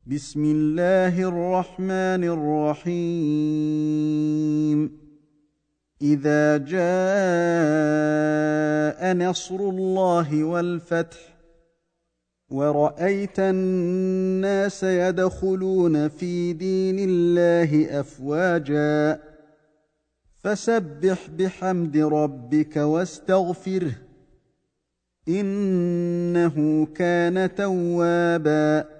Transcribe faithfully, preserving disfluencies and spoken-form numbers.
بسم الله الرحمن الرحيم إذا جاء نصر الله والفتح ورأيت الناس يدخلون في دين الله أفواجا فسبح بحمد ربك واستغفره إنه كان توابا